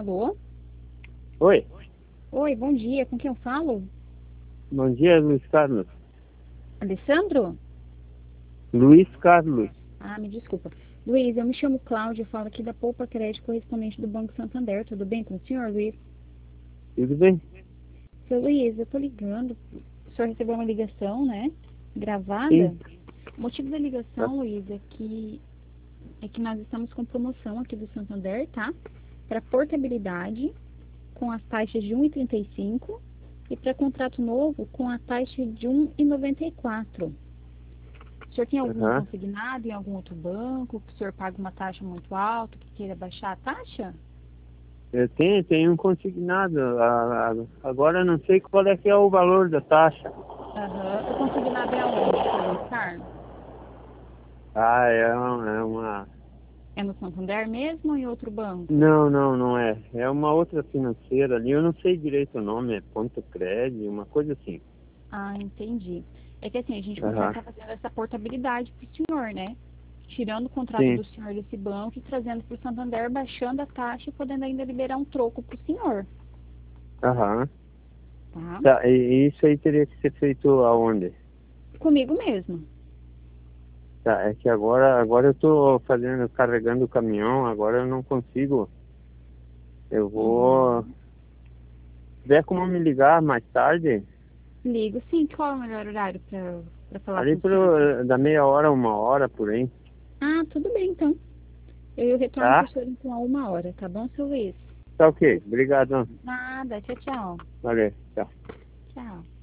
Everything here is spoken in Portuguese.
Alô? Oi, Oi, bom dia. Com quem eu falo? bom dia, Luiz Carlos. Alessandro? Luiz Carlos, Ah, me desculpa. Luiz, eu me chamo Cláudia, falo aqui da Poupa Crédito correspondente do Banco Santander. Tudo bem com o senhor, Luiz? tudo bem? Seu Luiz, eu tô ligando. O senhor recebeu uma ligação, né? Gravada. Sim, O motivo da tá, ligação, Luiz, é que nós estamos com promoção aqui do Santander, tá? Para portabilidade, com as taxas de 1,35 e para contrato novo com a taxa de 1,94. O senhor tem algum aham. consignado em algum outro banco, que o senhor paga uma taxa muito alta, que queira baixar a taxa? Eu tenho um consignado. Agora eu não sei qual é que é o valor da taxa. Aham. O consignado é aonde, seu Luiz Carlos? É uma. É no Santander mesmo ou em outro banco? Não é. É uma outra financeira ali. Eu não sei direito o nome. É Ponto Crédito, uma coisa assim. Ah, entendi. É que assim, a gente Aham. está fazendo essa portabilidade para o senhor, né? Tirando o contrato Sim, do senhor desse banco e trazendo para o Santander, baixando a taxa e podendo ainda liberar um troco para o senhor, aham. tá? Tá, e isso aí teria que ser feito aonde? Comigo mesmo. Tá, é que agora eu tô carregando o caminhão, agora eu não consigo. Eu vou. Uhum. Se tiver como me ligar mais tarde, Ligo, sim. Qual é o melhor horário para falar ali com o senhor? da meia hora, uma hora por aí, Ah, tudo bem, então. Eu retorno para o tá? senhor então a 1 hora, tá bom, seu Luiz? Tá ok. Obrigado. Nada, tchau, tchau. Valeu. Tchau. Tchau.